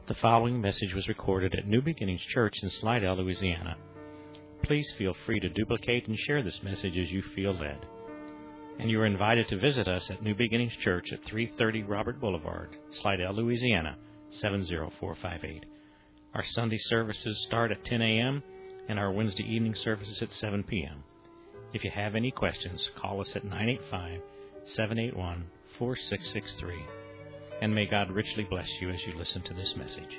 The following message was recorded at New Beginnings Church in Slidell, Louisiana. Please feel free to duplicate and share this message as you feel led. And you are invited to visit us at New Beginnings Church at 330 Robert Boulevard, Slidell, Louisiana, 70458. Our Sunday services start at 10 a.m. and our Wednesday evening services at 7 p.m. If you have any questions, call us at 985-781-4663. And may God richly bless you as you listen to this message.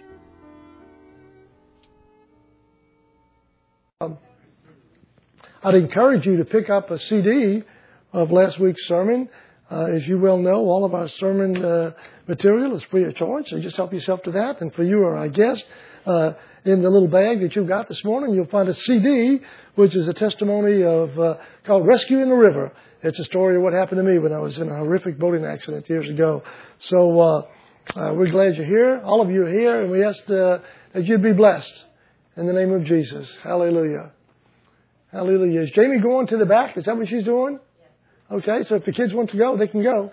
I'd encourage you to pick up a CD of last week's sermon. As you well know, all of our sermon material is free of charge, so just help yourself to that. And for you or our guest, in the little bag that you got this morning, you'll find a CD, which is a testimony of called Rescue in the River. It's a story of what happened to me when I was in a horrific boating accident years ago. So we're glad you're here. All of you are here, and we ask that you'd be blessed in the name of Jesus. Hallelujah. Hallelujah. Is Jamie going to the back? Is that what she's doing? Okay, so if the kids want to go, they can go.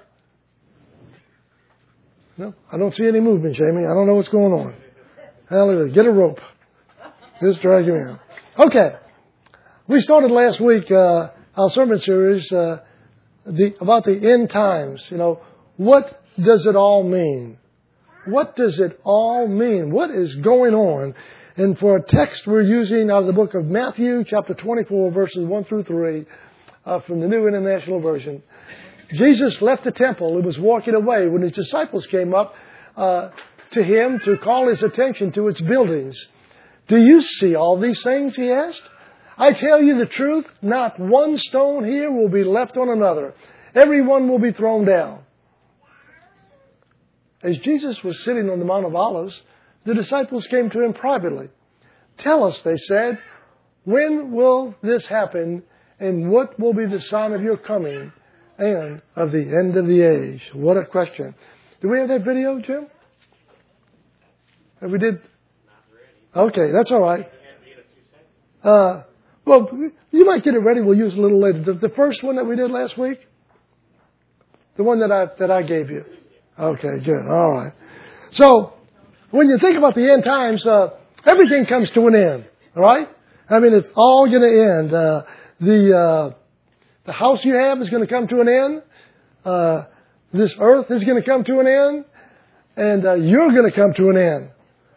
No, I don't see any movement, Jamie. I don't know what's going on. Hallelujah. Get a rope. Just drag you in. Okay. We started last week our sermon series about the end times. You know, what does it all mean? What does it all mean? What is going on? And for a text we're using out of the book of Matthew, chapter 24, verses 1 through 3, from the New International Version. Jesus left the temple and was walking away when his disciples came up to him to call his attention to its buildings. "Do you see all these things?" he asked. "I tell you the truth, not one stone here will be left on another. Every one will be thrown down." As Jesus was sitting on the Mount of Olives, the disciples came to him privately. "Tell us," they said, "when will this happen, and what will be the sign of your coming and of the end of the age?" What a question. Do we have that video, Jim? We did? Okay, that's all right. Well, you might get it ready. We'll use it a little later. The first one that we did last week? The one that I gave you? Okay, good. All right. So, when you think about the end times, everything comes to an end. All right? I mean, it's all going to end. The house you have is going to come to an end. This earth is going to come to an end. And you're going to come to an end.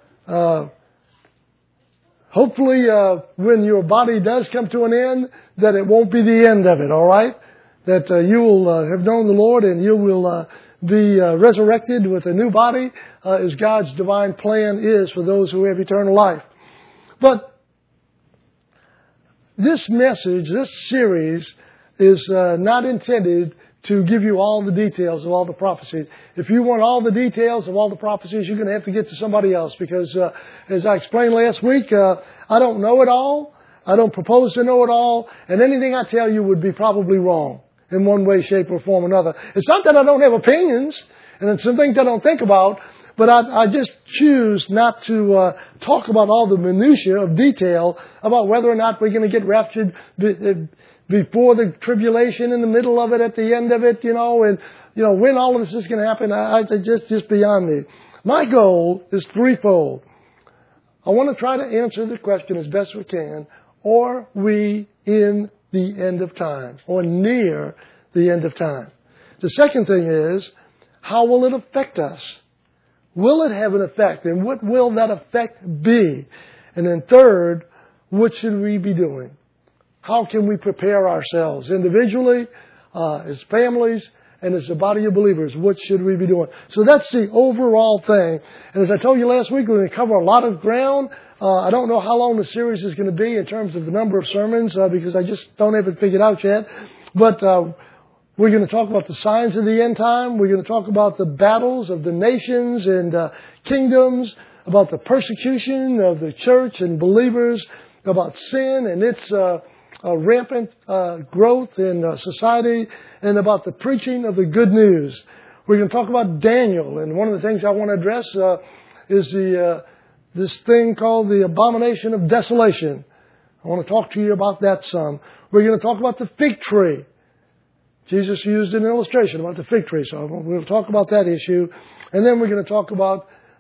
Hopefully, when your body does come to an end, that it won't be the end of it, all right? That you will have known the Lord and you will be resurrected with a new body as God's divine plan is for those who have eternal life. But this message, this series, is not intended to give you all the details of all the prophecies. If you want all the details of all the prophecies, you're going to have to get to somebody else because, as I explained last week, I don't know it all. I don't propose to know it all. And anything I tell you would be probably wrong in one way, shape, or form or another. It's not that I don't have opinions, and it's some things I don't think about, but I just choose not to talk about all the minutiae of detail about whether or not we're going to get raptured before the tribulation, in the middle of it, at the end of it, and, when all of this is going to happen, just beyond me. My goal is threefold. I want to try to answer the question as best we can. Are we in the end of time, or near the end of time? The second thing is, how will it affect us? Will it have an effect? And what will that effect be? And then third, what should we be doing? How can we prepare ourselves individually, as families, and as a body of believers? What should we be doing? So that's the overall thing. And as I told you last week, we're going to cover a lot of ground. I don't know how long the series is going to be in terms of the number of sermons because I just don't have it figured out yet. But we're going to talk about the signs of the end time. We're going to talk about the battles of the nations and kingdoms, about the persecution of the church and believers, about sin and its rampant growth in society, and about the preaching of the good news. We're going to talk about Daniel, and one of the things I want to address is this thing called the abomination of desolation. I want to talk to you about that some. We're going to talk about the fig tree. Jesus used an illustration about the fig tree, so we'll talk about that issue. And then we're going to talk about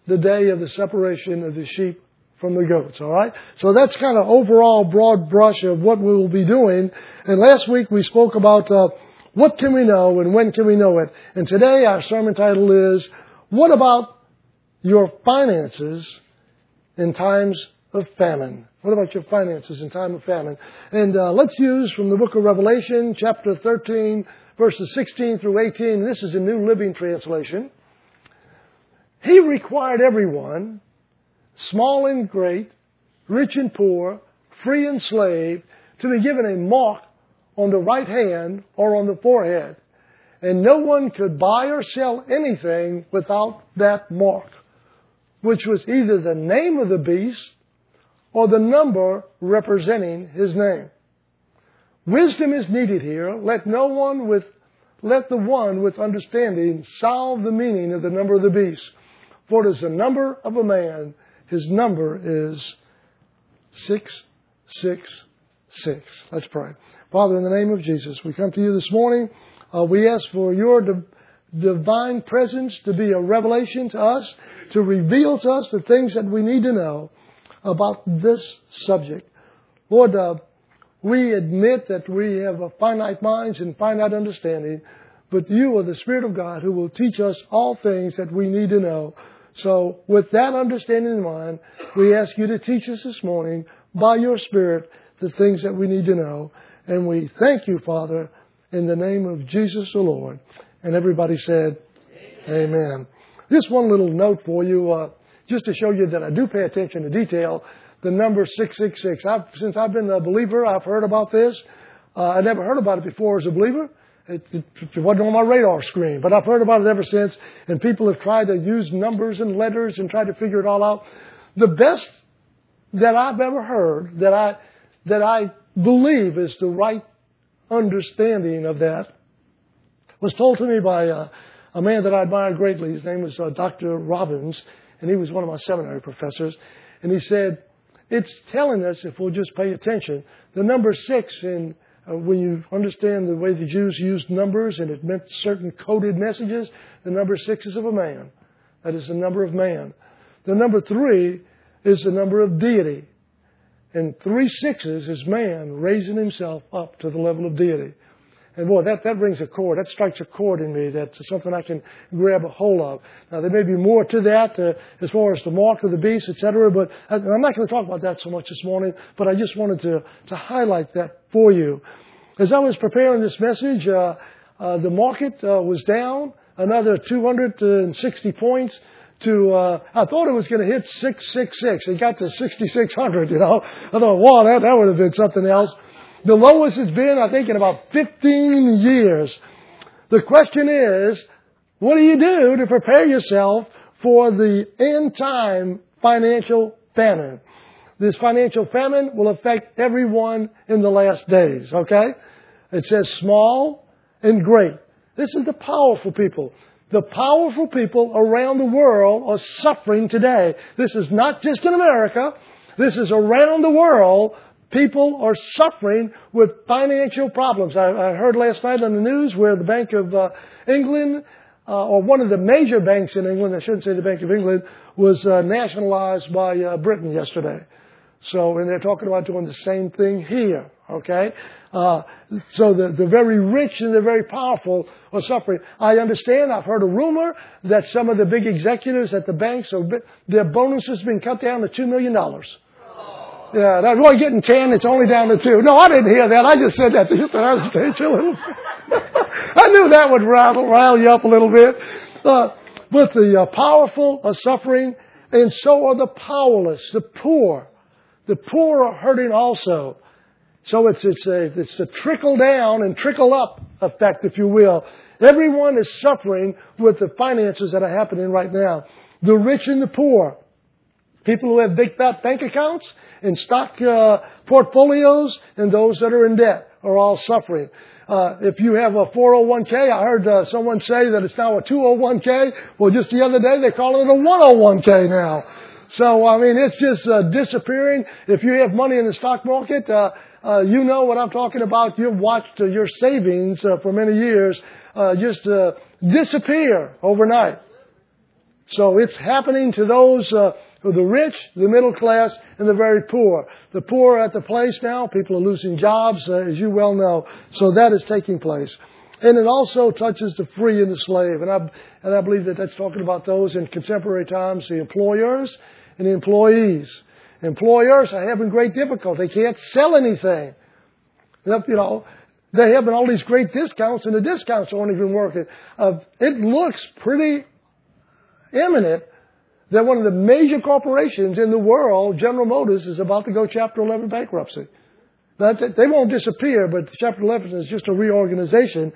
the day of the separation of the sheep from the goats, all right? So that's kind of overall broad brush of what we will be doing. And last week we spoke about what can we know and when can we know it. And today our sermon title is, what about your finances in times of famine? What about your finances in time of famine? And let's use from the book of Revelation, chapter 13, verses 16 through 18. This is a New Living Translation. He required everyone, small and great, rich and poor, free and slave, to be given a mark on the right hand or on the forehead. And no one could buy or sell anything without that mark, which was either the name of the beast or the number representing his name. Wisdom is needed here. Let the one with understanding solve the meaning of the number of the beast. For it is the number of a man. His number is 666. Let's pray. Father, in the name of Jesus, we come to you this morning. We ask for your divine presence to be a revelation to us, to reveal to us the things that we need to know about this subject. Lord, we admit that we have finite minds and finite understanding, but you are the Spirit of God who will teach us all things that we need to know. So with that understanding in mind, we ask you to teach us this morning by your Spirit the things that we need to know. And we thank you, Father, in the name of Jesus the Lord. And everybody said, Amen. Just one little note for you, just to show you that I do pay attention to detail. The number 666. Since I've been a believer, I've heard about this. I never heard about it before as a believer. It wasn't on my radar screen, but I've heard about it ever since. And people have tried to use numbers and letters and tried to figure it all out. The best that I've ever heard, that I believe is the right understanding of that, was told to me by a man that I admire greatly. His name was Dr. Robbins, and he was one of my seminary professors. And he said, it's telling us, if we'll just pay attention, the number 6, and when you understand the way the Jews used numbers and it meant certain coded messages, the number 6 is of a man. That is the number of man. The number 3 is the number of deity. And 3 6s is man raising himself up to the level of deity. And boy, that rings a chord. That strikes a chord in me. That's something I can grab a hold of. Now, there may be more to that as far as the mark of the beast, etc. But I'm not going to talk about that so much this morning. But I just wanted to highlight that for you. As I was preparing this message, the market was down another 260 points. I thought it was going to hit 666. It got to 6,600, you know. I thought, wow, that would have been something else. The lowest it's been, I think, in about 15 years. The question is, what do you do to prepare yourself for the end time financial famine? This financial famine will affect everyone in the last days, okay? It says small and great. This is the powerful people. The powerful people around the world are suffering today. This is not just in America. This is around the world. People are suffering with financial problems. I heard last night on the news where the Bank of England, or one of the major banks in England, I shouldn't say the Bank of England, was nationalized by Britain yesterday. So, and they're talking about doing the same thing here, okay? So the very rich and the very powerful are suffering. I understand, I've heard a rumor that some of the big executives at the banks, their bonuses have been cut down to $2 million. Yeah, that's really getting 10. It's only down to 2. No, I didn't hear that. I just said that just to irritate you a little bit. I knew that would rile you up a little bit. But the powerful are suffering, and so are the powerless, the poor. The poor are hurting also. So it's a trickle down and trickle up effect, if you will. Everyone is suffering with the finances that are happening right now. The rich and the poor. People who have big fat bank accounts and stock portfolios, and those that are in debt are all suffering. If you have a 401k, I heard someone say that it's now a 201k. Well, just the other day they call it a 101k now. So, I mean, it's just disappearing. If you have money in the stock market, you know what I'm talking about. You've watched your savings for many years just disappear overnight. So it's happening to those who are the rich, the middle class, and the very poor. The poor are at the place now. People are losing jobs, as you well know. So that is taking place. And it also touches the free and the slave. And I believe that that's talking about those in contemporary times, the employers and the employees. Employers are having great difficulty. They can't sell anything. You know, they're having all these great discounts, and the discounts aren't even working. It looks pretty imminent that one of the major corporations in the world, General Motors, is about to go Chapter 11 bankruptcy. Now, they won't disappear, but Chapter 11 is just a reorganization.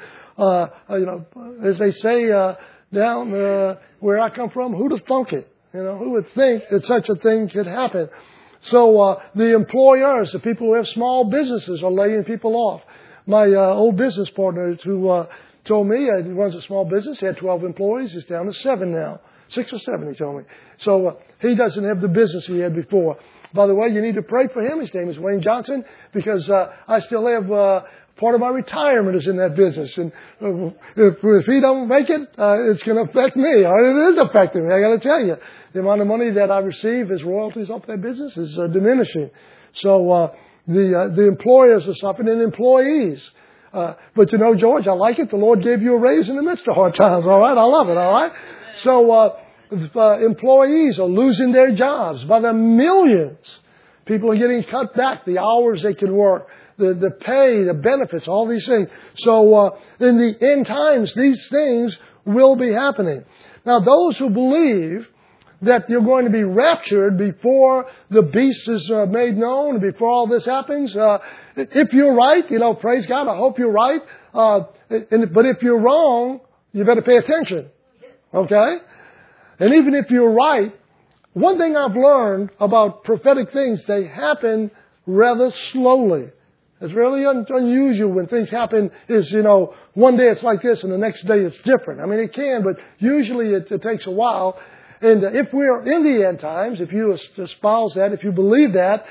As they say down where I come from, who'd have thunk it? You know, who would think that such a thing could happen? So the employers, the people who have small businesses, are laying people off. My old business partner who told me he runs a small business. He had 12 employees. He's down to 7 now. 6 or 7, he told me. So he doesn't have the business he had before. By the way, you need to pray for him. His name is Wayne Johnson, because I still have part of my retirement is in that business. And if he don't make it, it's going to affect me. Or it is affecting me, I got to tell you. The amount of money that I receive as royalties off that business is diminishing. So the employers are suffering, and employees. But you know, George, I like it. The Lord gave you a raise in the midst of hard times. All right, I love it. All right. So employees are losing their jobs by the millions. People are getting cut back the hours they can work, the pay, the benefits, all these things. So in the end times, these things will be happening. Now, those who believe that you're going to be raptured before the beast is made known, before all this happens, if you're right, you know, praise God, I hope you're right. But if you're wrong, you better pay attention. Okay? And even if you're right, one thing I've learned about prophetic things, they happen rather slowly. It's really unusual when things happen is, you know, one day it's like this and the next day it's different. I mean, it can, but usually it takes a while. And if we're in the end times, if you espouse that, if you believe that,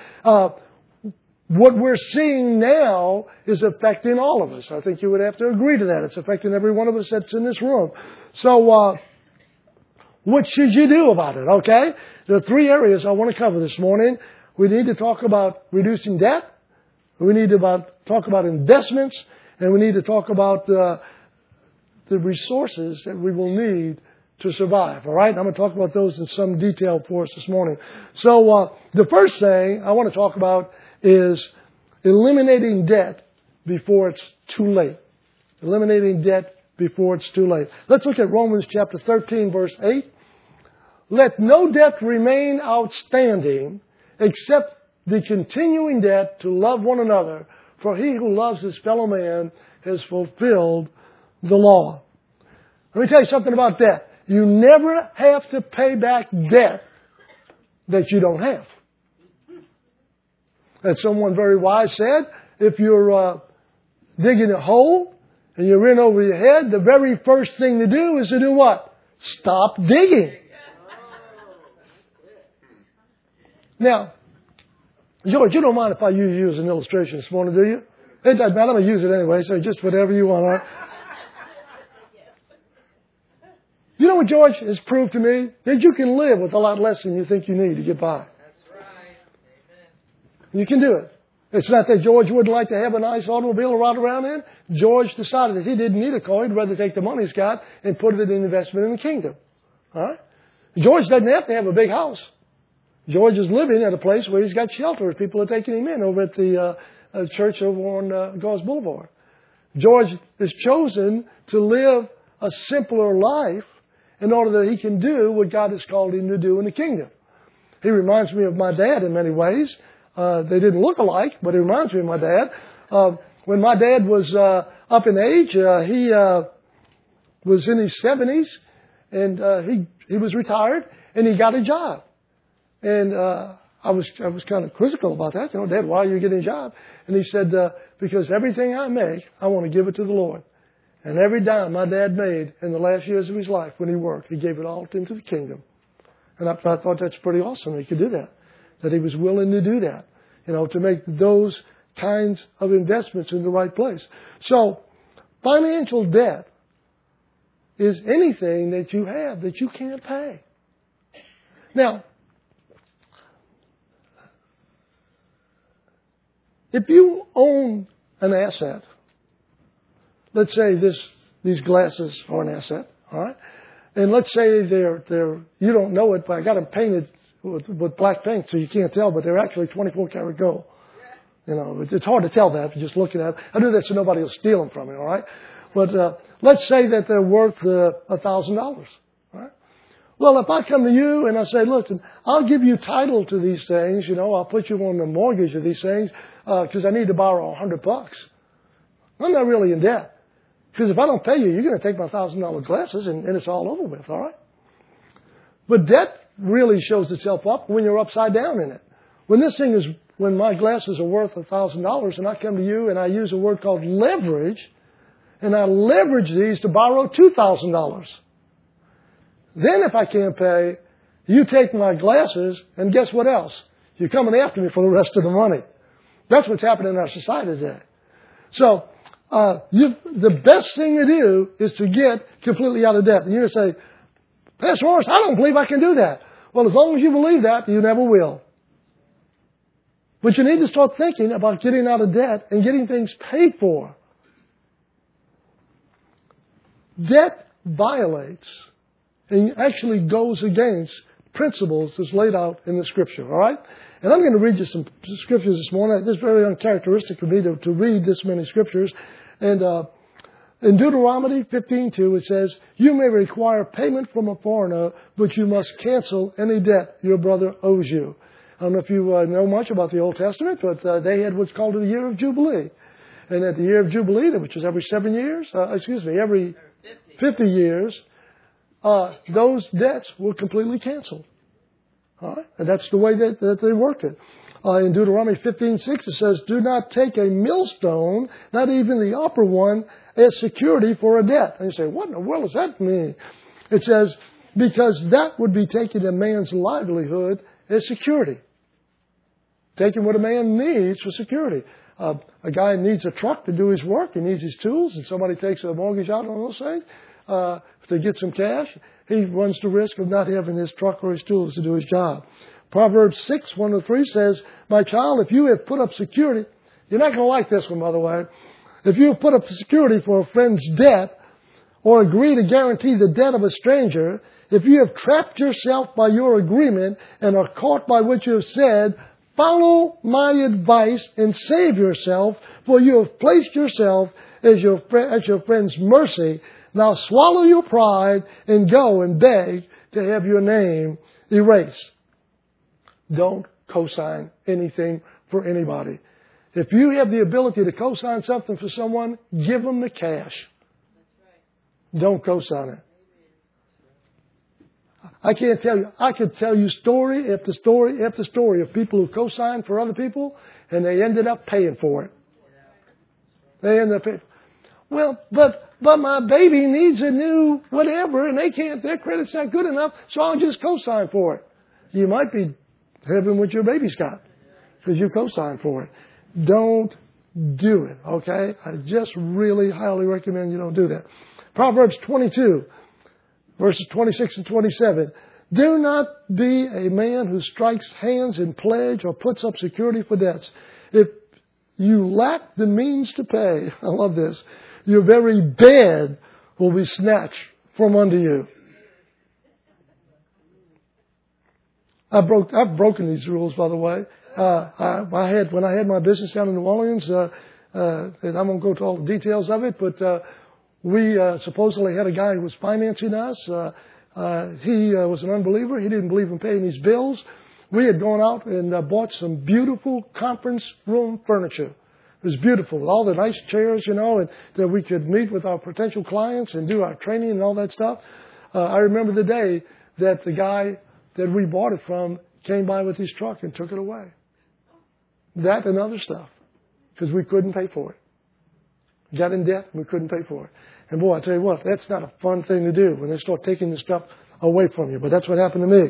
what we're seeing now is affecting all of us. I think you would have to agree to that. It's affecting every one of us that's in this room. So, what should you do about it? Okay? There are 3 areas I want to cover this morning. We need to talk about reducing debt. We need to talk about investments. And we need to talk about the resources that we will need to survive. All right? I'm going to talk about those in some detail for us this morning. So the first thing I want to talk about is eliminating debt before it's too late. Eliminating debt before it's too late. Let's look at Romans chapter 13, verse 8. Let no debt remain outstanding except the continuing debt to love one another, for he who loves his fellow man has fulfilled the law. Let me tell you something about debt. You never have to pay back debt that you don't have. As someone very wise said, if you're digging a hole and you're in over your head, the very first thing to do is to do what? Stop digging. Now, George, you don't mind if I use you as an illustration this morning, do you? It doesn't matter. I'm going to use it anyway, so just whatever you want. Right? You know what George has proved to me? That you can live with a lot less than you think you need to get by. That's right. Amen. You can do it. It's not that George wouldn't like to have a nice automobile to ride around in. George decided that he didn't need a car. He'd rather take the money he's got and put it in investment in the kingdom. All right? George doesn't have to have a big house. George is living at a place where he's got shelter. People are taking him in over at the church over on Gauze Boulevard. George has chosen to live a simpler life in order that he can do what God has called him to do in the kingdom. He reminds me of my dad in many ways. They didn't look alike, but he reminds me of my dad. When my dad was up in age, he was in his 70s, and he was retired, and he got a job. And I was kind of quizzical about that. You know, Dad, why are you getting a job? And he said, because everything I make, I want to give it to the Lord. And every dime my dad made in the last years of his life when he worked, he gave it all into the kingdom. And I thought that's pretty awesome that he could do that. That he was willing to do that. You know, to make those kinds of investments in the right place. So, financial debt is anything that you have that you can't pay. Now, if you own an asset, let's say these glasses are an asset, all right? And let's say they're you don't know it, but I got them painted with black paint so you can't tell, but they're actually 24 karat gold. You know, it's hard to tell that if you're just looking at them. I do that so nobody will steal them from me, all right? But let's say that they're worth $1,000, all right? Well, if I come to you and I say, listen, I'll give you title to these things, you know, I'll put you on the mortgage of these things because I need to borrow $100. I'm not really in debt. Because if I don't pay you, you're going to take my $1,000 glasses and it's all over with, all right? But debt really shows itself up when you're upside down in it. When my glasses are worth $1,000 and I come to you and I use a word called leverage, and I leverage these to borrow $2,000. Then if I can't pay, you take my glasses and guess what else? You're coming after me for the rest of the money. That's what's happening in our society today. So, the best thing to do is to get completely out of debt. And you're going to say, Pastor Morris, I don't believe I can do that. Well, as long as you believe that, you never will. But you need to start thinking about getting out of debt and getting things paid for. Debt violates and actually goes against principles that's laid out in the Scripture, all right? And I'm going to read you some Scriptures this morning. It's very uncharacteristic for me to read this many Scriptures. And in Deuteronomy 15:2, it says, you may require payment from a foreigner, but you must cancel any debt your brother owes you. I don't know if you know much about the Old Testament, but they had what's called the year of Jubilee. And at the year of Jubilee, which is every 7 years, every 50 years, those debts were completely canceled. All right? And that's the way that they worked it. In Deuteronomy 15:6, it says, do not take a millstone, not even the upper one, as security for a debt. And you say, what in the world does that mean? It says, because that would be taking a man's livelihood as security. Taking what a man needs for security. A guy needs a truck to do his work. He needs his tools, and somebody takes a mortgage out on those things. If they get some cash, he runs the risk of not having his truck or his tools to do his job. Proverbs 6:1-3 says, my child, if you have put up security, you're not going to like this one, by the way. If you have put up security for a friend's debt or agree to guarantee the debt of a stranger, if you have trapped yourself by your agreement and are caught by what you have said, follow my advice and save yourself, for you have placed yourself at your friend's mercy. Now swallow your pride and go and beg to have your name erased. Don't co-sign anything for anybody. If you have the ability to co-sign something for someone, give them the cash. Don't co-sign it. I can't tell you. I could tell you story after story after story of people who co-signed for other people and they ended up paying for it. They ended up paying. Well, but my baby needs a new whatever and their credit's not good enough, so I'll just co-sign for it. You might be having what your baby's got because you co-signed for it. Don't do it, okay? I just really highly recommend you don't do that. Proverbs 22, verses 26 and 27. Do not be a man who strikes hands in pledge or puts up security for debts. If you lack the means to pay, I love this, your very bed will be snatched from under you. I've broken these rules, by the way. When I had my business down in New Orleans, and I won't go to all the details of it, but we supposedly had a guy who was financing us. He was an unbeliever. He didn't believe in paying his bills. We had gone out and bought some beautiful conference room furniture. It was beautiful with all the nice chairs, and that we could meet with our potential clients and do our training and all that stuff. I remember the day that the guy that we bought it from came by with his truck and took it away. That and other stuff. Because we couldn't pay for it. Got in debt and we couldn't pay for it. And boy, I tell you what, that's not a fun thing to do when they start taking the stuff away from you. But that's what happened to me.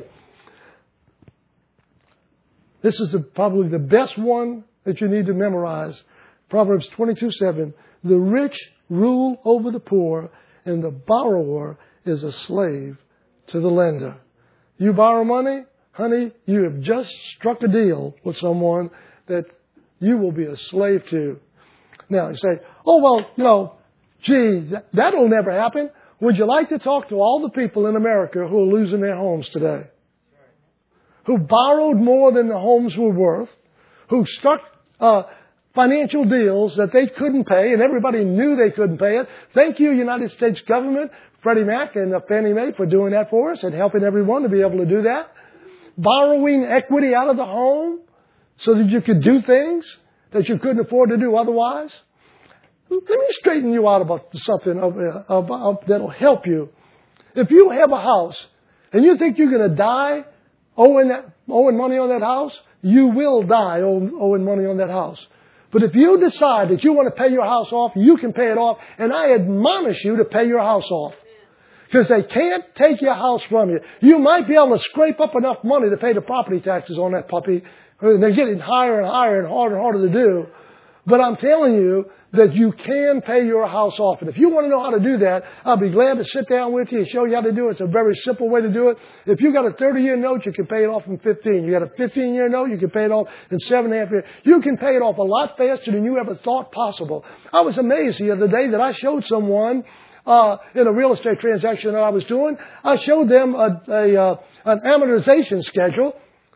This is probably the best one that you need to memorize. Proverbs 22:7. The rich rule over the poor, and the borrower is a slave to the lender. You borrow money, honey, you have just struck a deal with someone that you will be a slave to. Now, you say, oh, well, gee, that'll never happen. Would you like to talk to all the people in America who are losing their homes today? Who borrowed more than the homes were worth, who struck financial deals that they couldn't pay, and everybody knew they couldn't pay it. Thank you, United States government, Freddie Mac and Fannie Mae, for doing that for us and helping everyone to be able to do that. Borrowing equity out of the home so that you could do things that you couldn't afford to do otherwise. Let me straighten you out about something that'll help you. If you have a house and you think you're going to die owing money on that house, you will die owing money on that house. But if you decide that you want to pay your house off, you can pay it off. And I admonish you to pay your house off. Because they can't take your house from you. You might be able to scrape up enough money to pay the property taxes on that puppy. They're getting higher and higher and harder to do. But I'm telling you that you can pay your house off. And if you want to know how to do that, I'll be glad to sit down with you and show you how to do it. It's a very simple way to do it. If you got a 30-year note, you can pay it off in 15. You got a 15-year note, you can pay it off in 7.5 years. You can pay it off a lot faster than you ever thought possible. I was amazed the other day that I showed someone in a real estate transaction that I was doing. I showed them an amortization schedule.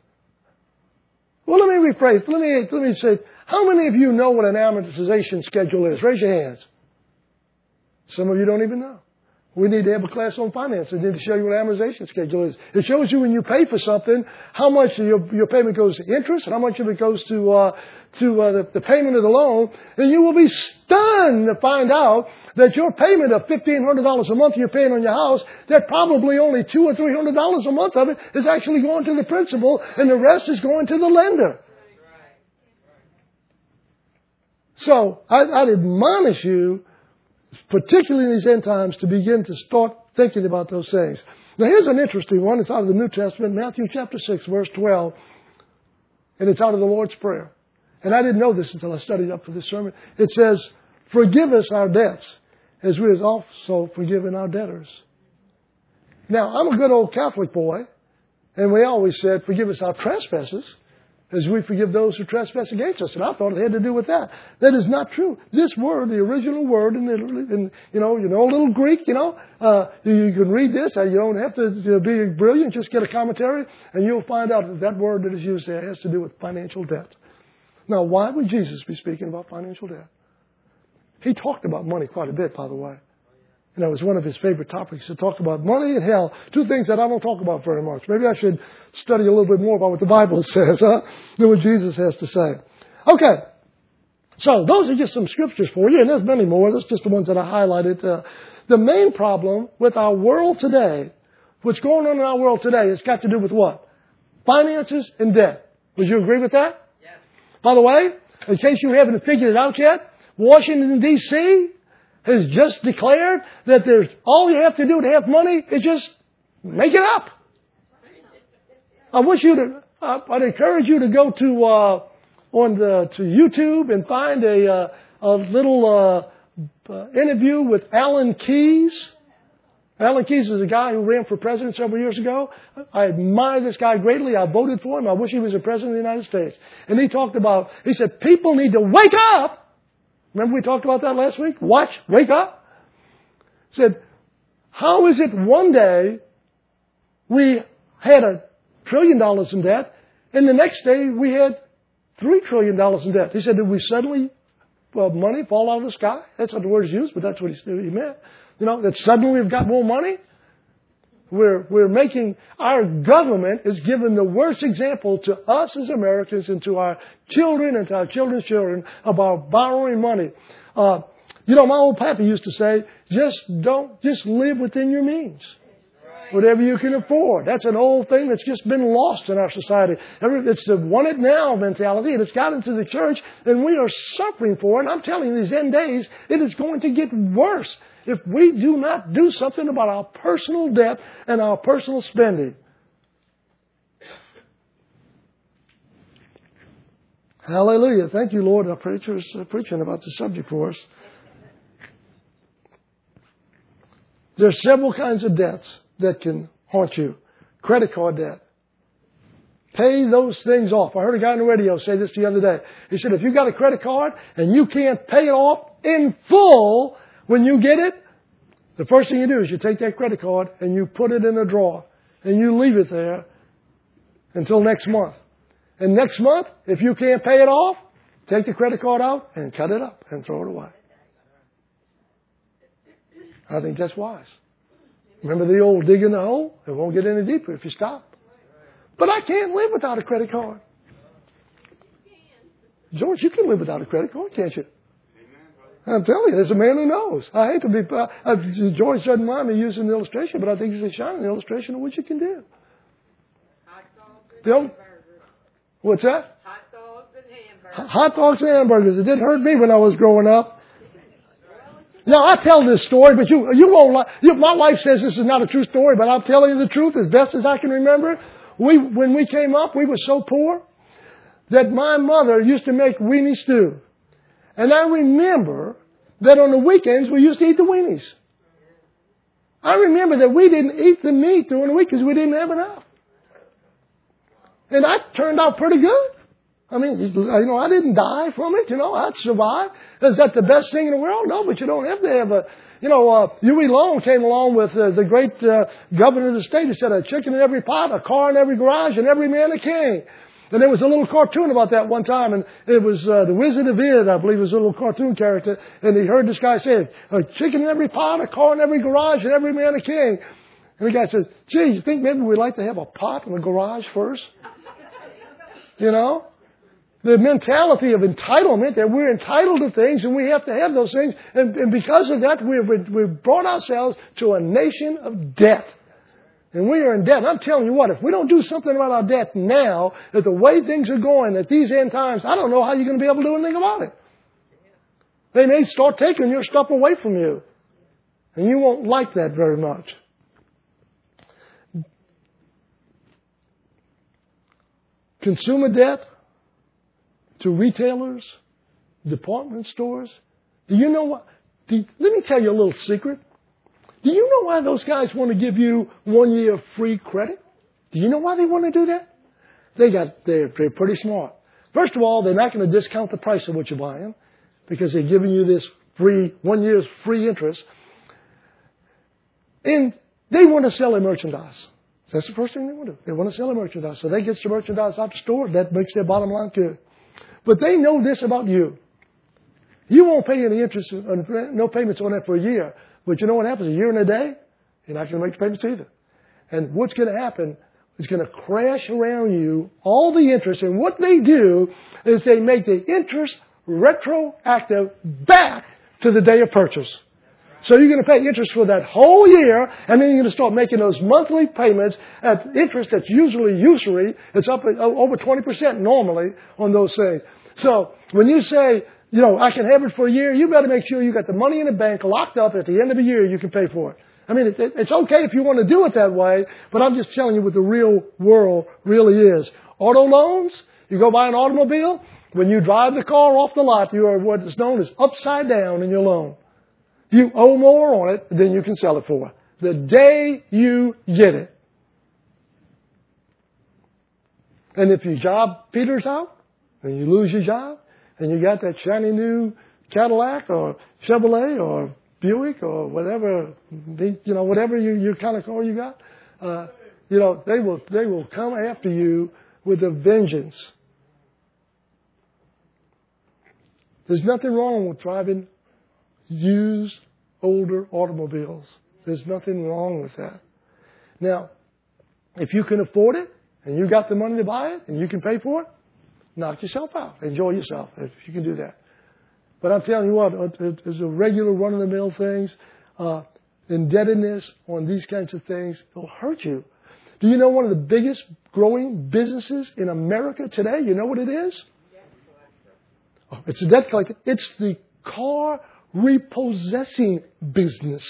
Well, let me rephrase. Let me say, how many of you know what an amortization schedule is? Raise your hands. Some of you don't even know. We need to have a class on finance. We need to show you what an amortization schedule is. It shows you when you pay for something, how much your payment goes to interest and how much of it goes to the payment of the loan. And you will be stunned to find out that your payment of $1,500 a month you're paying on your house, that probably only $200 or $300 a month of it is actually going to the principal and the rest is going to the lender. So I'd admonish you, particularly in these end times, to begin to start thinking about those things. Now here's an interesting one. It's out of the New Testament, Matthew chapter 6, verse 12. And it's out of the Lord's Prayer. And I didn't know this until I studied up for this sermon. It says, forgive us our debts, as we have also forgiven our debtors. Now, I'm a good old Catholic boy, and we always said, forgive us our trespasses, as we forgive those who trespass against us. And I thought it had to do with that. That is not true. This word, the original word, in you know a little Greek, you can read this. You don't have to be brilliant. Just get a commentary, and you'll find out that word that is used there has to do with financial debt. Now, why would Jesus be speaking about financial debt? He talked about money quite a bit, by the way. And that was one of his favorite topics, to talk about money and hell. Two things that I don't talk about very much. Maybe I should study a little bit more about what the Bible says, than what Jesus has to say. Okay. So those are just some scriptures for you, and there's many more. That's just the ones that I highlighted. The main problem with our world today, what's going on in our world today, has got to do with what? Finances and debt. Would you agree with that? Yes. By the way, in case you haven't figured it out yet, Washington, D.C. has just declared that all you have to do to have money is just make it up. I'd encourage you to go to YouTube and find a little interview with Alan Keyes. Alan Keyes is a guy who ran for president several years ago. I admire this guy greatly. I voted for him. I wish he was the president of the United States. And he said, people need to wake up. Remember we talked about that last week? Wake up. He said, how is it one day we had $1 trillion in debt and the next day we had $3 trillion in debt? He said, did we suddenly, money fall out of the sky? That's not the word used, but that's what he meant. That suddenly we've got more money. We're making, our government is giving the worst example to us as Americans and to our children and to our children's children about borrowing money. My old pappy used to say, just live within your means. Whatever you can afford. That's an old thing that's just been lost in our society. It's the want it now mentality, and it's got into the church, and we are suffering for it. And I'm telling you, these end days, it is going to get worse if we do not do something about our personal debt and our personal spending. Hallelujah. Thank you, Lord. Our preacher is preaching about the subject for us. There are several kinds of debts that can haunt you. Credit card debt. Pay those things off. I heard a guy on the radio say this the other day. He said, if you got a credit card and you can't pay it off in full when you get it, the first thing you do is you take that credit card and you put it in a drawer and you leave it there until next month. And next month, if you can't pay it off, take the credit card out and cut it up and throw it away. I think that's wise. Remember the old dig in the hole? It won't get any deeper if you stop. But I can't live without a credit card. George, you can live without a credit card, can't you? I'm telling you, there's a man who knows. I hate to be... George doesn't mind me using the illustration, but I think it's a shining illustration of what you can do. What's that? Hot dogs and hamburgers. Hot dogs and hamburgers. It did hurt me when I was growing up. Now, I tell this story, but you won't like... My wife says this is not a true story, but I'm telling you the truth as best as I can remember. When we came up, we were so poor that my mother used to make weenie stew. And I remember that on the weekends, we used to eat the weenies. I remember that we didn't eat the meat during the week because we didn't have enough. And that turned out pretty good. I mean, I didn't die from it. I survived. Is that the best thing in the world? No, but you don't have to have a... Huey Long came along with the great governor of the state. He said, a chicken in every pot, a car in every garage, and every man a king. And there was a little cartoon about that one time, and it was the Wizard of Oz, I believe, was a little cartoon character. And he heard this guy say, a chicken in every pot, a car in every garage, and every man a king. And the guy says, gee, you think maybe we'd like to have a pot in the garage first? The mentality of entitlement, that we're entitled to things and we have to have those things. And because of that, we've brought ourselves to a nation of debt. And we are in debt. And I'm telling you what, if we don't do something about our debt now, that the way things are going at these end times, I don't know how you're going to be able to do anything about it. They may start taking your stuff away from you. And you won't like that very much. Consumer debt to retailers, department stores. Do you know what? Let me tell you a little secret. Do you know why those guys want to give you 1 year free credit? Do you know why they want to do that? They're pretty smart. First of all, they're not going to discount the price of what you're buying because they're giving you this 1 year's free interest. And they want to sell their merchandise. That's the first thing they want to do. They want to sell their merchandise. So they get the merchandise out the store. That makes their bottom line good. But they know this about you. You won't pay any interest, no payments on that for a year. But you know what happens? A year and a day, you're not going to make payments either. And what's going to happen is going to crash around you all the interest. And what they do is they make the interest retroactive back to the day of purchase. So you're going to pay interest for that whole year, and then you're going to start making those monthly payments at interest that's usually usury. It's up over 20% normally on those things. So when you say, I can have it for a year, you better make sure you got the money in the bank locked up at the end of the year you can pay for it. I mean, it's okay if you want to do it that way, but I'm just telling you what the real world really is. Auto loans, you go buy an automobile, when you drive the car off the lot, you are what is known as upside down in your loan. You owe more on it than you can sell it for. The day you get it. And if your job peters out, and you lose your job, and you got that shiny new Cadillac or Chevrolet or Buick or whatever, whatever your kind of car you got, they will come after you with a vengeance. There's nothing wrong with driving used, older automobiles. There's nothing wrong with that. Now, if you can afford it, and you got the money to buy it, and you can pay for it, knock yourself out. Enjoy yourself if you can do that. But I'm telling you what, there's a regular run-of-the-mill things, indebtedness on these kinds of things will hurt you. Do you know one of the biggest growing businesses in America today? You know what it is? It's a debt collector. It's the car repossessing business.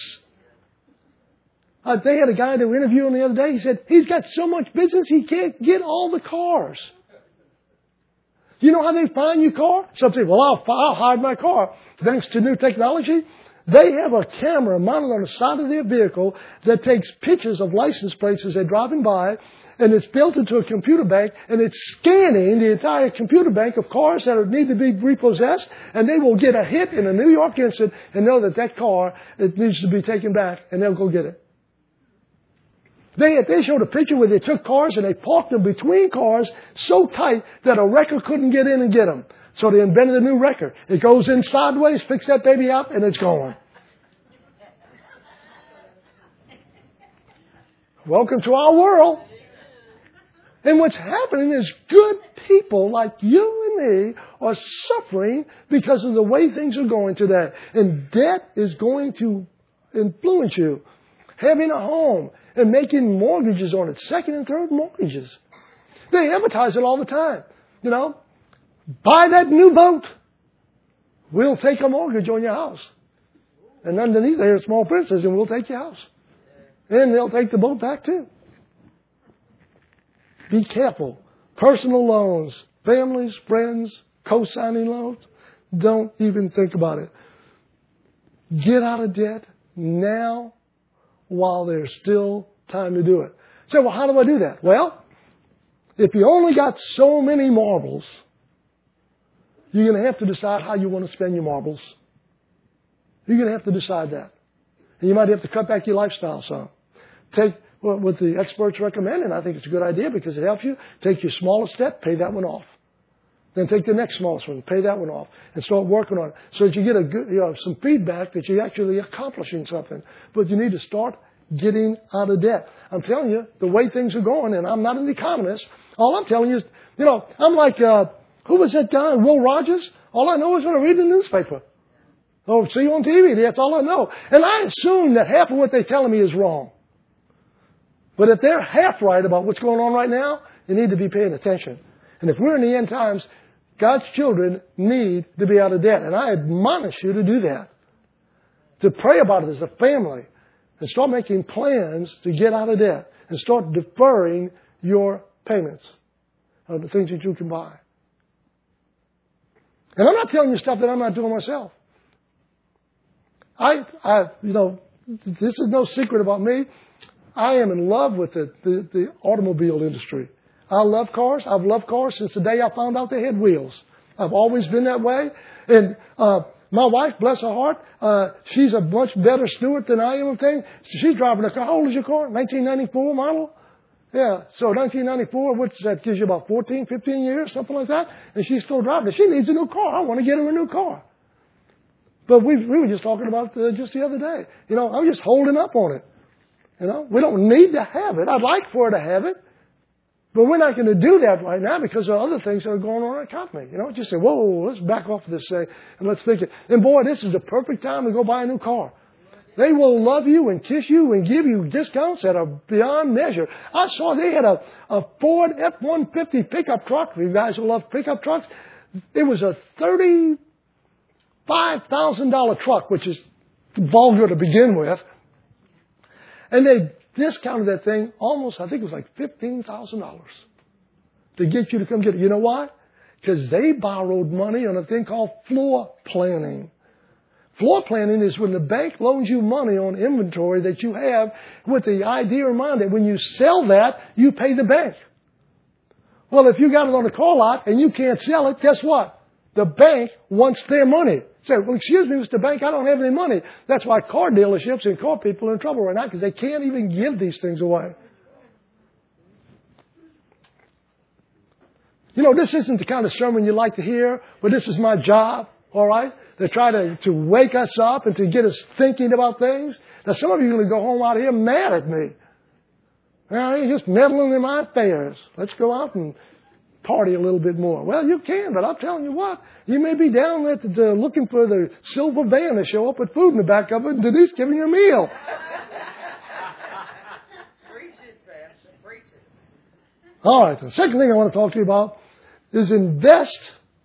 They had a guy they were interviewing the other day. He said he's got so much business he can't get all the cars. You know how they find your car? Some say, well, I'll hide my car. Thanks to new technology, they have a camera mounted on the side of their vehicle that takes pictures of license plates as they're driving by, and it's built into a computer bank, and it's scanning the entire computer bank of cars that need to be repossessed, and they will get a hit in a New York instant and know that car, it needs to be taken back, and they'll go get it. They showed a picture where they took cars and they parked them between cars so tight that a wrecker couldn't get in and get them. So they invented a new wrecker. It goes in sideways, picks that baby up, and it's gone. Welcome to our world. And what's happening is good people like you and me are suffering because of the way things are going today. And debt is going to influence you. Having a home and making mortgages on it, second and third mortgages. They advertise it all the time. You know, buy that new boat. We'll take a mortgage on your house. And underneath there, small print says, and we'll take your house. And they'll take the boat back too. Be careful. Personal loans, families, friends, co-signing loans. Don't even think about it. Get out of debt now while there's still time to do it. So, well, how do I do that? Well, if you only got so many marbles, you're going to have to decide how you want to spend your marbles. You're going to have to decide that. And you might have to cut back your lifestyle some. Take what the experts recommend, and I think it's a good idea because it helps you. Take your smallest step, pay that one off. Then take the next smallest one, pay that one off, and start working on it so that you get a good, some feedback that you're actually accomplishing something. But you need to start getting out of debt. I'm telling you, the way things are going, and I'm not an economist, all I'm telling you is, I'm like, who was that guy, Will Rogers? All I know is when I read the newspaper. Or see on TV, that's all I know. And I assume that half of what they're telling me is wrong. But if they're half right about what's going on right now, you need to be paying attention. And if we're in the end times, God's children need to be out of debt. And I admonish you to do that. To pray about it as a family. And start making plans to get out of debt. And start deferring your payments of the things that you can buy. And I'm not telling you stuff that I'm not doing myself. This is no secret about me. I am in love with the automobile industry. I love cars. I've loved cars since the day I found out they had wheels. I've always been that way. And my wife, bless her heart, she's a much better steward than I am. She's driving a car. How old is your car? 1994 model? Yeah. So 1994, what's that? Gives you about 14, 15 years, something like that. And she's still driving it. She needs a new car. I want to get her a new car. But we were just talking about just the other day. I'm just holding up on it. We don't need to have it. I'd like for her to have it. But we're not going to do that right now because there are other things that are going on in our economy. Just say, whoa, let's back off of this and let's think it. And boy, this is the perfect time to go buy a new car. They will love you and kiss you and give you discounts that are beyond measure. I saw they had a Ford F-150 pickup truck. For you guys who love pickup trucks, it was a $35,000 truck, which is vulgar to begin with. And they discounted that thing almost, I think it was like $15,000 to get you to come get it. You know why? Because they borrowed money on a thing called floor planning. Floor planning is when the bank loans you money on inventory that you have with the idea in mind that when you sell that, you pay the bank. Well, if you got it on the car lot and you can't sell it, guess what? The bank wants their money. Say, well, excuse me, Mr. Bank, I don't have any money. That's why car dealerships and car people are in trouble right now because they can't even give these things away. This isn't the kind of sermon you like to hear, but this is my job, all right? They try to wake us up and to get us thinking about things. Now, some of you are going to go home out here mad at me. You're just meddling in my affairs. Let's go out and party a little bit more. Well, you can, but I'm telling you what, you may be down at looking for the silver van to show up with food in the back of it, and Denise giving you a meal. All right, the second thing I want to talk to you about is invest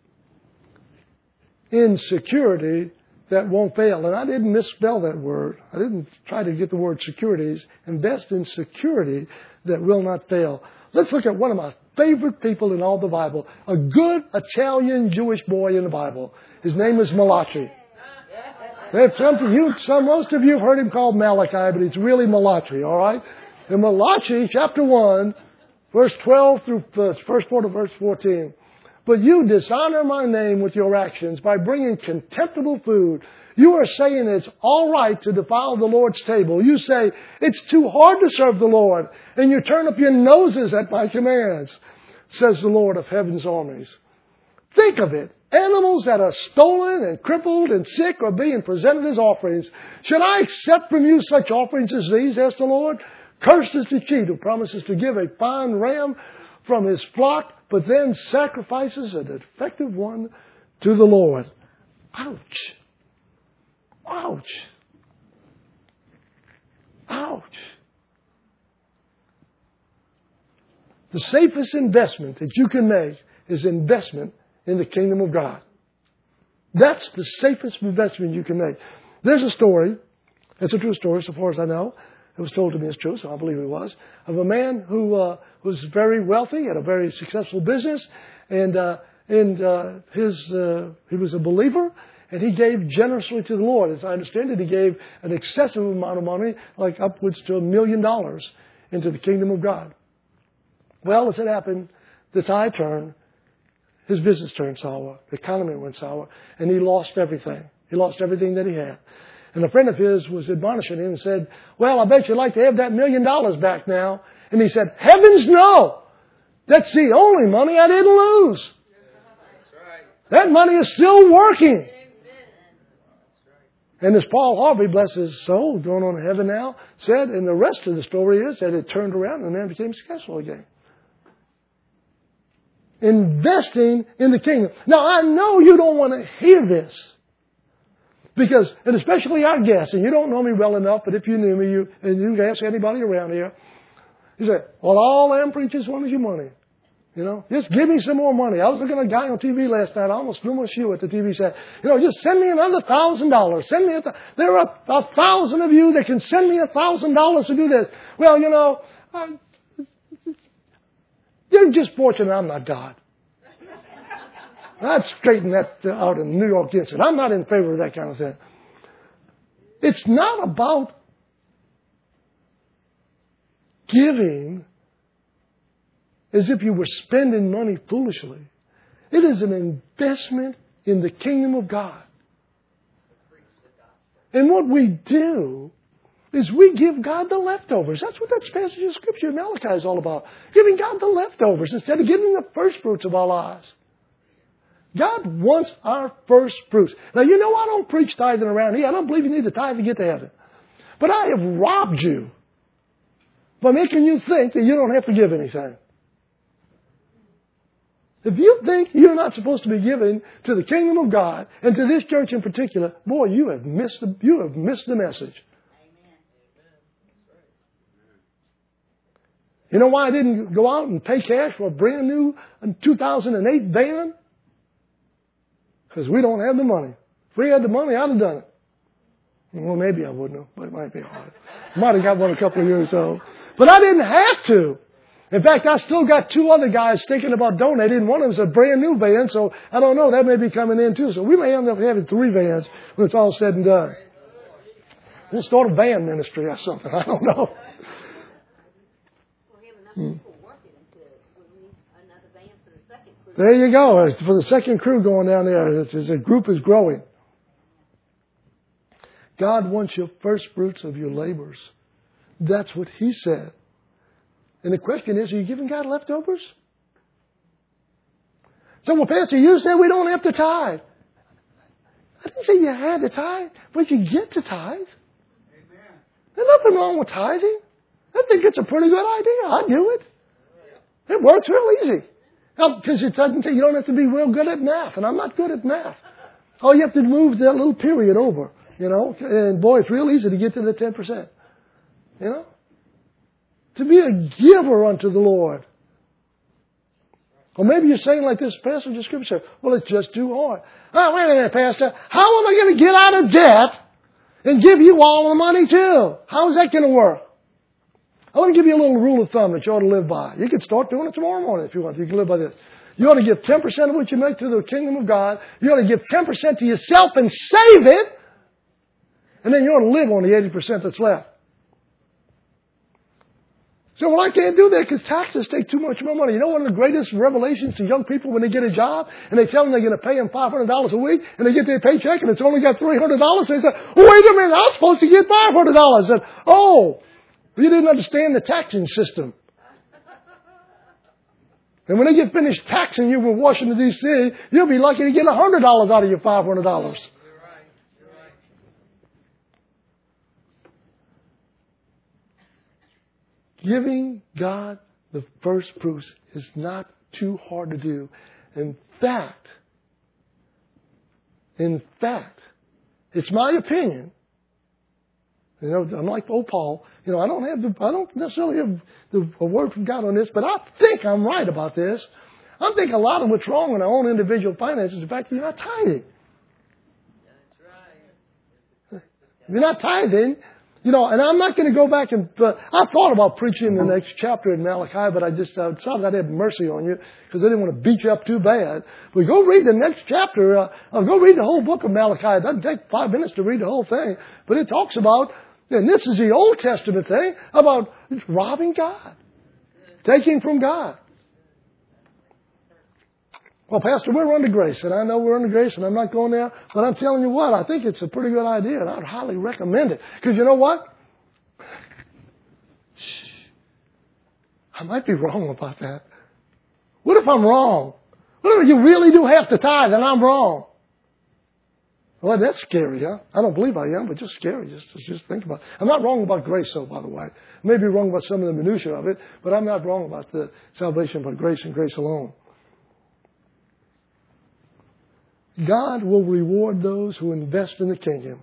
in security that won't fail. And I didn't misspell that word. I didn't try to get the word securities. Invest in security that will not fail. Let's look at one of my favorite people in all the Bible. A good Italian Jewish boy in the Bible. His name is Malachi. Most of you have heard him called Malachi, but it's really Malachi, all right? In Malachi, chapter 1, Verse 12 through first part of verse 14. But you dishonor my name with your actions by bringing contemptible food. You are saying it's all right to defile the Lord's table. You say it's too hard to serve the Lord. And you turn up your noses at my commands, says the Lord of heaven's armies. Think of it. Animals that are stolen and crippled and sick are being presented as offerings. Should I accept from you such offerings as these, asked the Lord? Cursed is the cheat who promises to give a fine ram from his flock, but then sacrifices a defective one to the Lord. Ouch. Ouch. Ouch. The safest investment that you can make is investment in the kingdom of God. That's the safest investment you can make. There's a story, it's a true story so far as I know. It was told to me as true, so I believe it was, of a man who was very wealthy, had a very successful business, and he was a believer, and he gave generously to the Lord. As I understand it, he gave an excessive amount of money, like upwards to $1 million, into the kingdom of God. Well, as it happened, the tide turned, his business turned sour, the economy went sour, and he lost everything. He lost everything that he had. And a friend of his was admonishing him and said, well, I bet you'd like to have that $1 million back now. And he said, heavens no! That's the only money I didn't lose. That money is still working. And as Paul Harvey, bless his soul, going on to heaven now, said, and the rest of the story is that it turned around and the man became successful again. Investing in the kingdom. Now, I know you don't want to hear this. Because, and especially our guests, and you don't know me well enough, but if you knew me, and you ask anybody around here, you say, well, all them preachers want is your money. You know, just give me some more money. I was looking at a guy on TV last night. I almost threw my shoe at the TV set. You know, just send me another $1,000. Send me there are 1,000 of you that can send me $1,000 to do this. Well, you know, you're just fortunate I'm not God. I'd straighten that out in New York Instant. I'm not in favor of that kind of thing. It's not about giving as if you were spending money foolishly. It is an investment in the kingdom of God. And what we do is we give God the leftovers. That's what that passage of Scripture in Malachi is all about. Giving God the leftovers instead of giving the first fruits of our lives. God wants our first fruits. Now, you know I don't preach tithing around here. I don't believe you need to tithe to get to heaven. But I have robbed you by making you think that you don't have to give anything. If you think you're not supposed to be giving to the kingdom of God and to this church in particular, boy, you have missed the message. You know why I didn't go out and pay cash for a brand new 2008 van? Because we don't have the money. If we had the money, I'd have done it. Well, maybe I wouldn't have, but it might be hard. Might have got one a couple of years old. But I didn't have to. In fact, I still got 2 other guys thinking about donating. One of them's a brand new van, so I don't know. That may be coming in too. So we may end up having 3 vans when it's all said and done. We'll start a van ministry or something. I don't know. There you go. For the second crew going down there, the group is growing. God wants your first fruits of your labors. That's what He said. And the question is, are you giving God leftovers? So, well, Pastor, you said we don't have to tithe. I didn't say you had to tithe, but you get to tithe. Amen. There's nothing wrong with tithing. I think it's a pretty good idea. I do it. It works real easy. Because it doesn't say you don't have to be real good at math, and I'm not good at math. All you have to move that little period over, you know. And boy, it's real easy to get to the 10%. You know? To be a giver unto the Lord. Or maybe you're saying like this passage of Scripture, well, it's just too hard. Oh, wait a minute, Pastor. How am I going to get out of debt and give you all the money too? How is that going to work? I want to give you a little rule of thumb that you ought to live by. You can start doing it tomorrow morning if you want. You can live by this. You ought to give 10% of what you make to the kingdom of God. You ought to give 10% to yourself and save it. And then you ought to live on the 80% that's left. So, well, I can't do that because taxes take too much of my money. You know one of the greatest revelations to young people when they get a job and they tell them they're going to pay them $500 a week and they get their paycheck and it's only got $300. They say, wait a minute, I was supposed to get $500. I said, oh, you didn't understand the taxing system. And when they get finished taxing you from Washington, D.C., you'll be lucky to get $100 out of your $500. Giving God the first fruits is not too hard to do. In fact, it's my opinion. You know, I'm like old Paul. You know, I don't necessarily have a word from God on this, but I think I'm right about this. I think a lot of what's wrong in our own individual finances is the fact that you're not tithing. That's right. If you're not tithing, you know, and I'm not going to go back and, I thought about preaching the next chapter in Malachi, but I decided I'd have mercy on you because I didn't want to beat you up too bad. But go read the next chapter, go read the whole book of Malachi. It doesn't take 5 minutes to read the whole thing, but it talks about, and this is the Old Testament thing, about robbing God, taking from God. Well, Pastor, we're under grace, and I know we're under grace, and I'm not going there, but I'm telling you what, I think it's a pretty good idea, and I'd highly recommend it. Because you know what? I might be wrong about that. What if I'm wrong? What if you really do have to tithe and I'm wrong? Well, that's scary, huh? I don't believe I am, but just scary. Just think about it. I'm not wrong about grace, though, by the way. I may be wrong about some of the minutiae of it, but I'm not wrong about the salvation by grace and grace alone. God will reward those who invest in the kingdom.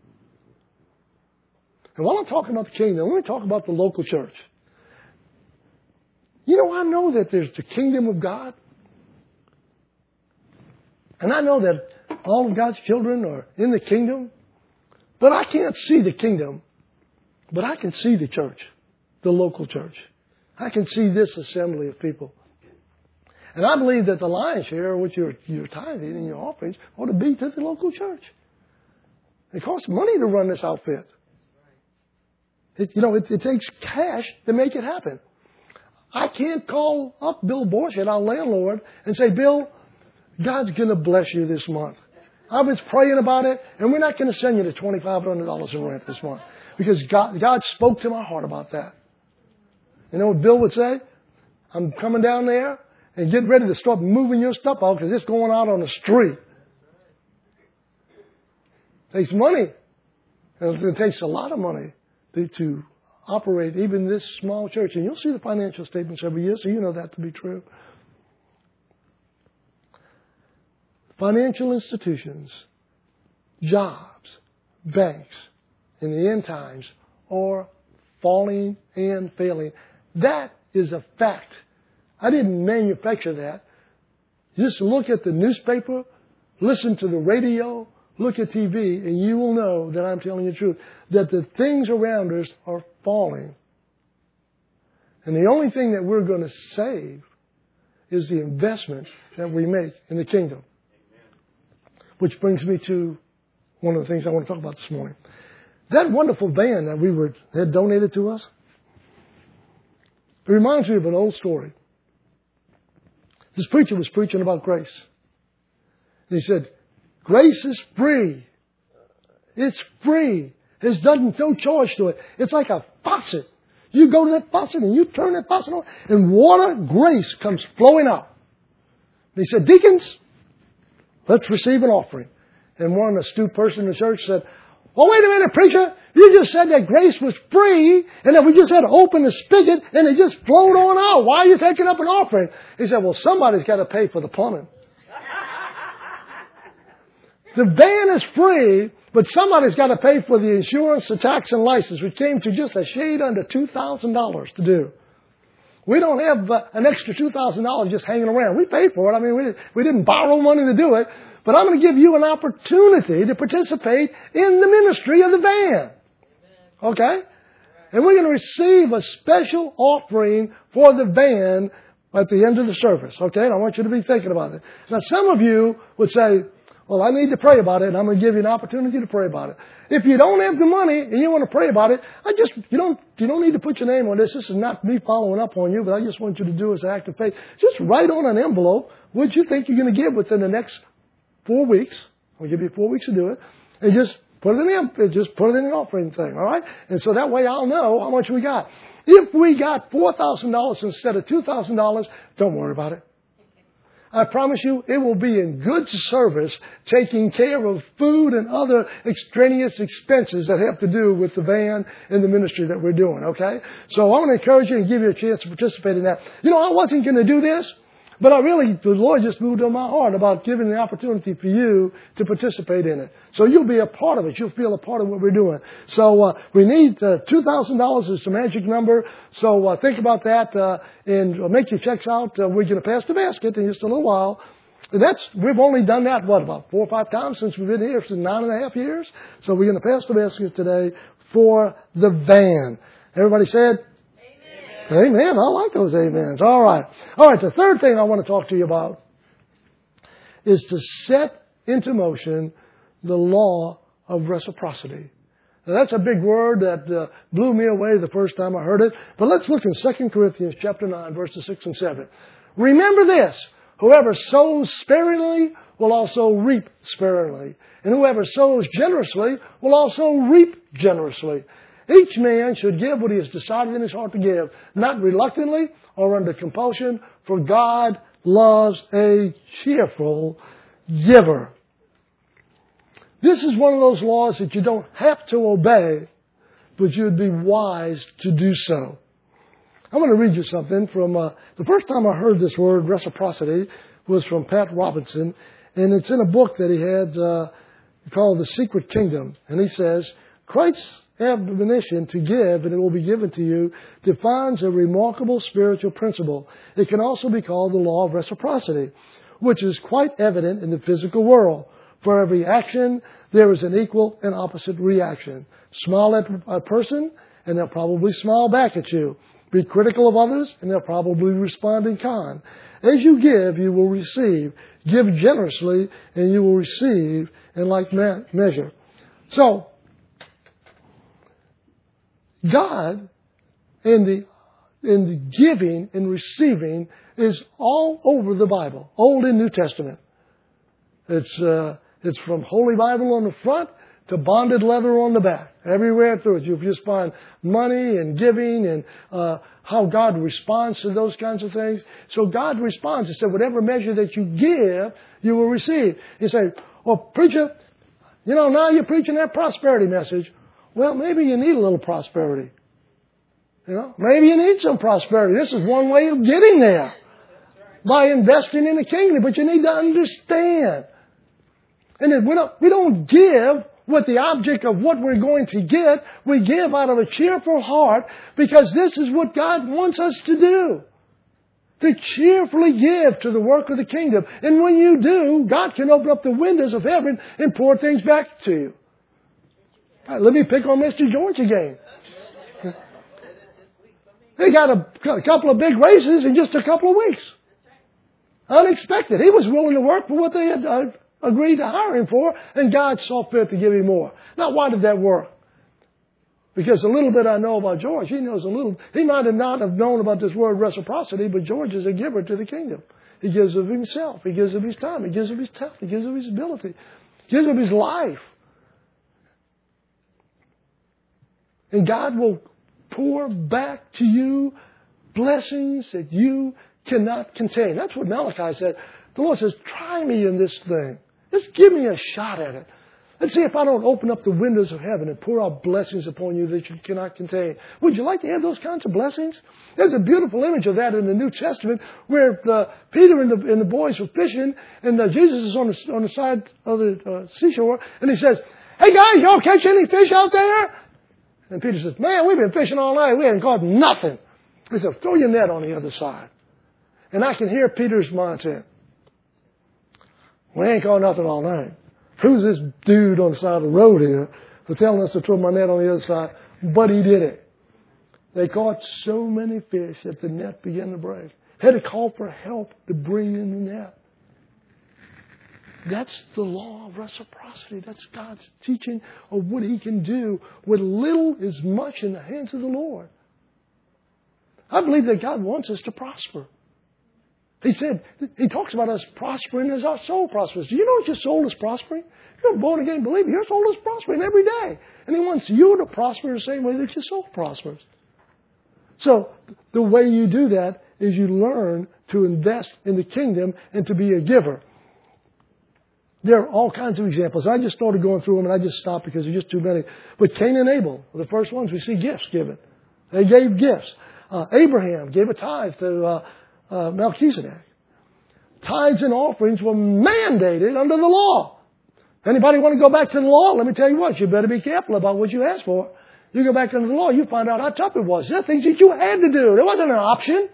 And while I'm talking about the kingdom, let me talk about the local church. You know, I know that there's the kingdom of God. And I know that all of God's children are in the kingdom. But I can't see the kingdom. But I can see the church, the local church. I can see this assembly of people. And I believe that the lion's share, which your tithing and your offerings, ought to be to the local church. It costs money to run this outfit. It takes cash to make it happen. I can't call up Bill Borchett, our landlord, and say, Bill, God's going to bless you this month. I was praying about it, and we're not going to send you the $2,500 in rent this month. Because God spoke to my heart about that. You know what Bill would say? I'm coming down there and get ready to start moving your stuff out because it's going out on the street. It takes money. It takes a lot of money to operate even this small church. And you'll see the financial statements every year, so you know that to be true. Financial institutions, jobs, banks, in the end times are falling and failing. That is a fact. I didn't manufacture that. Just look at the newspaper, listen to the radio, look at TV, and you will know that I'm telling you the truth, that the things around us are falling. And the only thing that we're going to save is the investment that we make in the kingdom. Which brings me to one of the things I want to talk about this morning. That wonderful van that had donated to us, it reminds me of an old story. This preacher was preaching about grace. And he said, grace is free. It's free. There's no charge to it. It's like a faucet. You go to that faucet and you turn that faucet on and water, grace comes flowing out. And he said, deacons, let's receive an offering. And one astute person in the church said, oh, wait a minute, preacher. You just said that grace was free and that we just had to open the spigot and it just flowed on out. Why are you taking up an offering? He said, well, somebody's got to pay for the plumbing. The van is free, but somebody's got to pay for the insurance, the tax, and license, which came to just a shade under $2,000 to do. We don't have an extra $2,000 just hanging around. We paid for it. I mean, we didn't borrow money to do it. But I'm going to give you an opportunity to participate in the ministry of the van. Okay? And we're going to receive a special offering for the van at the end of the service. Okay? And I want you to be thinking about it. Now, some of you would say, Well, I need to pray about it, and I'm going to give you an opportunity to pray about it. If you don't have the money and you want to pray about it, you don't need to put your name on this. This is not me following up on you, but I just want you to do as an act of faith. Just write on an envelope what you think you're going to give within the next 4 weeks. I'll give you 4 weeks to do it, and just put it in the offering thing, all right? And so that way I'll know how much we got. If we got $4,000 instead of $2,000, don't worry about it. I promise you, it will be in good service taking care of food and other extraneous expenses that have to do with the van and the ministry that we're doing, okay? So I want to encourage you and give you a chance to participate in that. You know, I wasn't going to do this, but the Lord just moved on my heart about giving the opportunity for you to participate in it. So you'll be a part of it. You'll feel a part of what we're doing. So we need $2,000 is the magic number. So think about that and make your checks out. We're going to pass the basket in just a little while. We've only done that, about 4 or 5 times since we've been here, for 9.5 years. So we're going to pass the basket today for the van. Everybody said? Amen. I like those amens. All right. The third thing I want to talk to you about is to set into motion the law of reciprocity. Now, that's a big word that blew me away the first time I heard it. But let's look in 2 Corinthians chapter 9, verses 6 and 7. Remember this, whoever sows sparingly will also reap sparingly. And whoever sows generously will also reap generously. Each man should give what he has decided in his heart to give, not reluctantly or under compulsion, for God loves a cheerful giver. This is one of those laws that you don't have to obey, but you'd be wise to do so. I'm going to read you something from the first time I heard this word, reciprocity, was from Pat Robinson, and it's in a book that he had called The Secret Kingdom. And he says, Christ's admonition to give, and it will be given to you, defines a remarkable spiritual principle. It can also be called the law of reciprocity, which is quite evident in the physical world. For every action, there is an equal and opposite reaction. Smile at a person, and they'll probably smile back at you. Be critical of others, and they'll probably respond in kind. As you give, you will receive. Give generously, and you will receive in like measure. So, God, in the giving and receiving, is all over the Bible, Old and New Testament. It's from Holy Bible on the front to bonded leather on the back. Everywhere through it, you just find money and giving and how God responds to those kinds of things. So God responds. He said, whatever measure that you give, you will receive. You say, well, preacher, now you're preaching that prosperity message. Well, maybe you need a little prosperity. Maybe you need some prosperity. This is one way of getting there. By investing in the kingdom. But you need to understand. And then we don't give with the object of what we're going to get. We give out of a cheerful heart because this is what God wants us to do. To cheerfully give to the work of the kingdom. And when you do, God can open up the windows of heaven and pour things back to you. Right, let me pick on Mr. George again. They got a couple of big races in just a couple of weeks. Unexpected. He was willing to work for what they had agreed to hire him for, and God saw fit to give him more. Now, why did that work? Because a little bit I know about George, he knows a little. He might have not have known about this word reciprocity, but George is a giver to the kingdom. He gives of himself. He gives of his time. He gives of his talent. He gives of his ability. He gives of his life. And God will pour back to you blessings that you cannot contain. That's what Malachi said. The Lord says, try me in this thing. Just give me a shot at it. Let's see if I don't open up the windows of heaven and pour out blessings upon you that you cannot contain. Would you like to have those kinds of blessings? There's a beautiful image of that in the New Testament where Peter and the boys were fishing and Jesus is on the side of the seashore and he says, hey guys, y'all catch any fish out there? And Peter says, man, we've been fishing all night. We haven't caught nothing. He said, throw your net on the other side. And I can hear Peter's mindset. We ain't caught nothing all night. Who's this dude on the side of the road here for telling us to throw my net on the other side? But he did it. They caught so many fish that the net began to break. Had to call for help to bring in the net. That's the law of reciprocity. That's God's teaching of what He can do with little is much in the hands of the Lord. I believe that God wants us to prosper. He talks about us prospering as our soul prospers. Do you know that your soul is prospering? If you're a born again believer, your soul is prospering every day. And He wants you to prosper in the same way that your soul prospers. So the way you do that is you learn to invest in the kingdom and to be a giver. There are all kinds of examples. I just started going through them and I just stopped because there's just too many. But Cain and Abel were the first ones we see gifts given. They gave gifts. Abraham gave a tithe to Melchizedek. Tithes and offerings were mandated under the law. Anybody want to go back to the law? Let me tell you what, you better be careful about what you ask for. You go back under the law, you find out how tough it was. There are things that you had to do. There wasn't an option.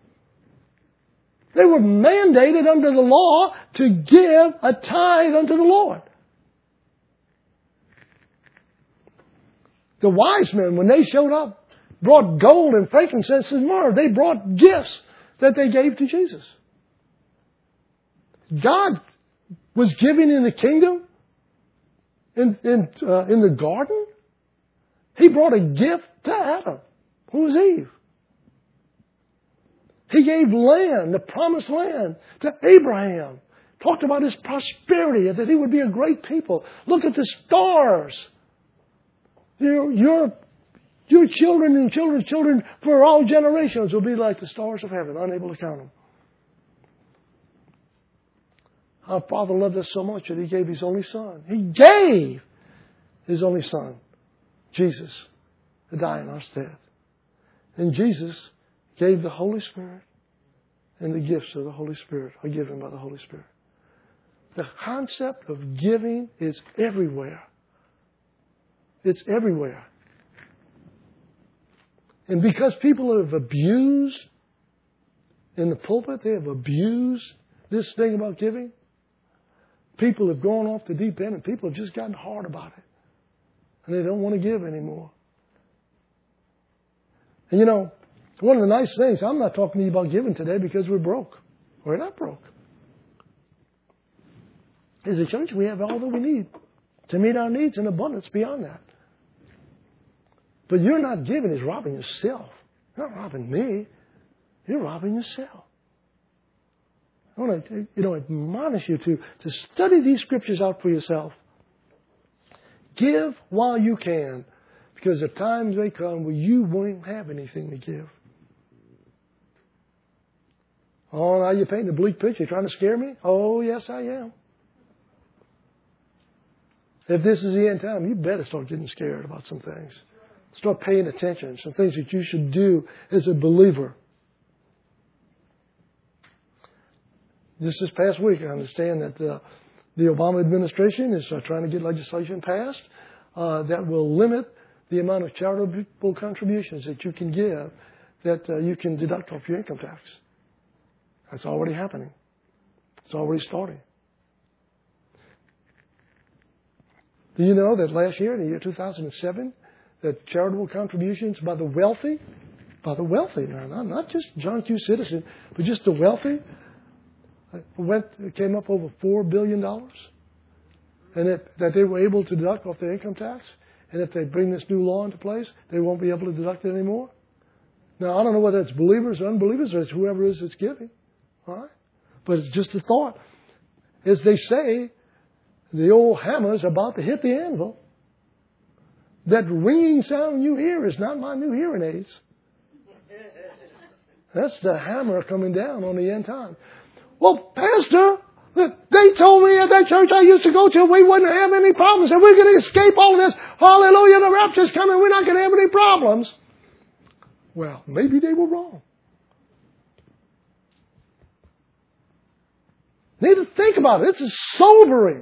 They were mandated under the law to give a tithe unto the Lord. The wise men, when they showed up, brought gold and frankincense and myrrh. They brought gifts that they gave to Jesus. God was giving in the kingdom, in the garden. He brought a gift to Adam, who was Eve. He gave land, the promised land, to Abraham. Talked about his prosperity, that he would be a great people. Look at the stars. Your children and children's children for all generations will be like the stars of heaven, unable to count them. Our Father loved us so much that He gave His only Son. He gave His only Son, Jesus, to die in our stead. And Jesus gave the Holy Spirit, and the gifts of the Holy Spirit are given by the Holy Spirit. The concept of giving is everywhere. It's everywhere. And because people have abused in the pulpit, they have abused this thing about giving, people have gone off the deep end and people have just gotten hard about it. And they don't want to give anymore. And you know, one of the nice things, I'm not talking to you about giving today because we're broke. We're not broke. As a church, we have all that we need to meet our needs in abundance beyond that. But you're not giving is robbing yourself. You're not robbing me. You're robbing yourself. I want to admonish you to study these scriptures out for yourself. Give while you can, because the times may come where you won't have anything to give. Oh, now you're painting a bleak picture. You're trying to scare me? Oh, yes, I am. If this is the end time, you better start getting scared about some things. Start paying attention. Some things that you should do as a believer. Just this past week, I understand that the Obama administration is trying to get legislation passed that will limit the amount of charitable contributions that you can give, that you can deduct off your income tax. That's already happening. It's already starting. Do you know that last year, in the year 2007, that charitable contributions by the wealthy, now, not just John Q. Citizen, but just the wealthy, came up over $4 billion, and that they were able to deduct off their income tax, and if they bring this new law into place, they won't be able to deduct it anymore. Now, I don't know whether it's believers or unbelievers, or it's whoever it is that's giving, all right? But it's just a thought. As they say, the old hammer's about to hit the anvil. That ringing sound you hear is not my new hearing aids. That's the hammer coming down on the end time. Well, Pastor, they told me at that church I used to go to, we wouldn't have any problems, and we're going to escape all this. Hallelujah, the rapture's coming, we're not going to have any problems. Well, maybe they were wrong. Need to think about it. This is sobering.